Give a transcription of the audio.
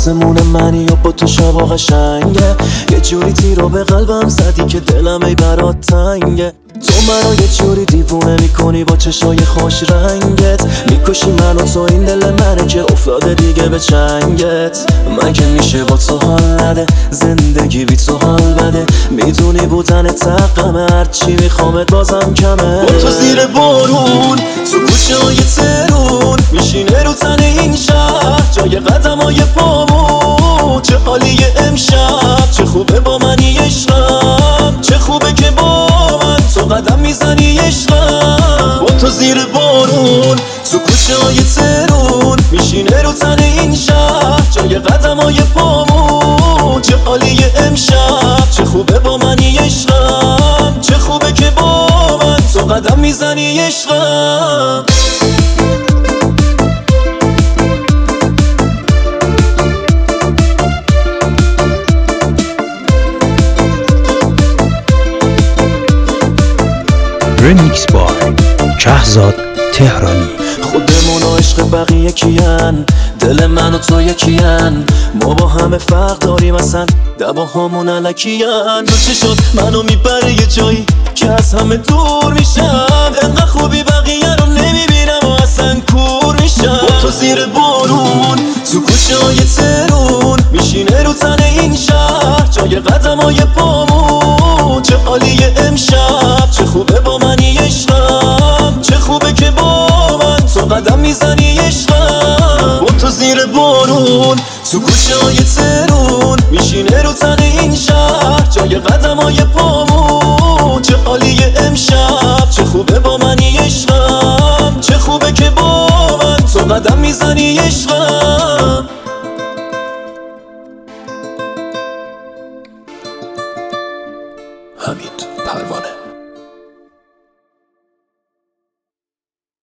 آسمون منی و با تو شبا قشنگه. یه جوری تیرو به قلبم زدی که دلم ای برات تنگه. تو منو یه جوری دیوونه میکنی با چشای خوش رنگت. میکشی منو تو این دل منه که افتاده دیگه به چنگت. مگه میشه با تو حال نده زندگی بی تو حال بده. میدونی بودن تقمه هرچی میخوامت بازم کمه. با تو زیر بارون تو گوشهای ترون میشینه رو تن این شهر جای قدمای پامون. چه حالیه امشب چه خوبه با منی عشقم. چه خوبه که با من تو قدم میزنی عشقم. با تو زیر بارون تو گوشهای ترون میشینه رو تن این شهر جای قدمای پامون. چه حالیه امشب چه خوبه با منی عشقم. چه خوبه که با من تو قدم میزنی عشقم. ریمیکس بای کهزاد تهرانی. خودمون و عشق بقیه کیان؟ دل من و تو یکیان. ما با همه فرق داریم اصلا دواهامون الکیان. تو چه شد منو میبره یه جایی که از همه دور میشم. انقدر خوبی بقیه رو نمیبینم و اصلا کور میشم. با تو زیر بارون تو گوشهای ترون میشینه رو تن این شهر جای قدمای پامون. چه حالیه امشب چه خوبه با منی عشقم. چه خوبه که با من تو قدم میزنی عشقم. با تو زیر بارون تو گوشهای ترون میشینه رو تن این شهر جای قدمای پامون. چه حالیه امشب چه خوبه با منی عشقم. چه خوبه که با من تو قدم میزنی عشقم. حمید پروانه.